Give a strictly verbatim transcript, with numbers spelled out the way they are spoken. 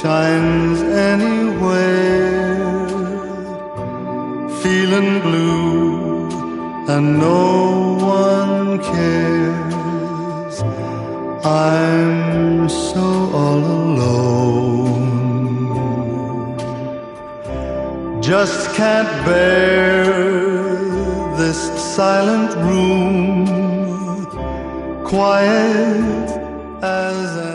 shines anywhere. Feeling blue and no one cares. I'm so all alone. Just can't bear this silent room, quiet as